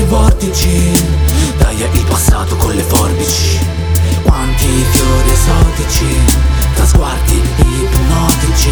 vortici, taglia il passato con le forbici. Quanti fiori esotici, tra sguardi ipnotici,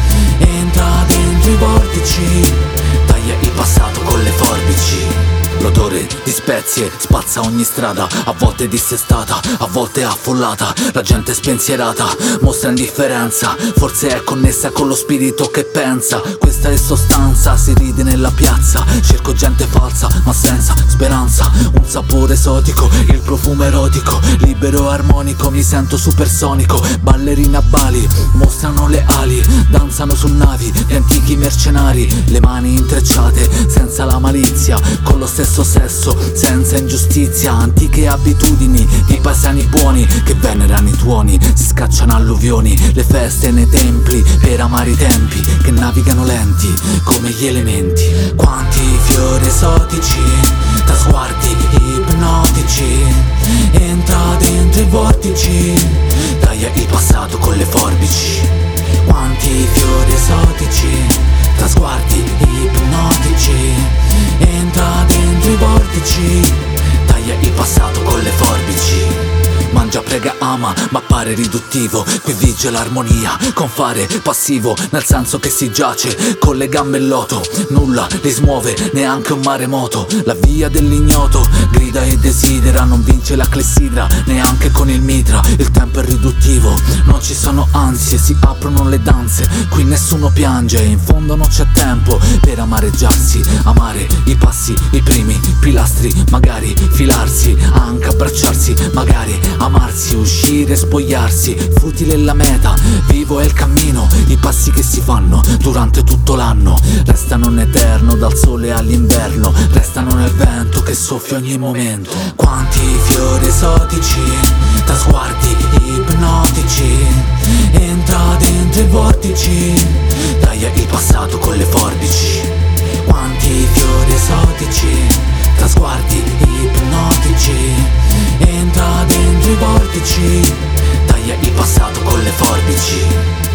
entra dentro i vortici, taglia il passato con le forbici. L'odore di spezie spazza ogni strada, a volte dissestata, a volte affollata. La gente spensierata mostra indifferenza, forse è connessa con lo spirito che pensa. Questa è sostanza, si ride nella piazza. Cerco gente falsa ma senza speranza. Un sapore esotico, il profumo erotico, libero e armonico, mi sento supersonico. Ballerine a Bali mostrano le ali, danzano su navi di antichi mercenari. Le mani intrecciate senza la malizia, con lo stesso sesso senza ingiustizia. Antiche abitudini di paesani buoni che venerano i tuoni, si scacciano alluvioni. Le feste nei templi per amare i tempi che navigano lenti come gli elementi. Quanti fiori esotici, tra sguardi ipnotici, entra dentro i vortici, taglia il passato con le forbici. Quanti fiori esotici, tra sguardi ipnotici, entra dentro i vortici, taglia il passato con le forbici. Mangia, prega, ama, ma pare riduttivo. Qui vige l'armonia con fare passivo, nel senso che si giace con le gambe in loto. Nulla li smuove, neanche un maremoto. La via dell'ignoto grida e desidera, non vince la clessidra neanche con il mitra. Il tempo è riduttivo, non ci sono ansie, si aprono le danze. Qui nessuno piange, in fondo non c'è tempo per amareggiarsi. Amare i passi, i primi pilastri, magari filarsi, anche abbracciarsi, magari amarsi, uscire, spogliarsi. Futile la meta, vivo è il cammino. I passi che si fanno durante tutto l'anno restano in eterno, dal sole all'inverno, restano nel vento che soffia ogni momento. Quanti fiori esotici, tra sguardi ipnotici, entra dentro i vortici, taglia il passato con le forbici. Quanti fiori esotici, tra sguardi ipnotici, entra dentro i vortici, taglia il passato con le forbici.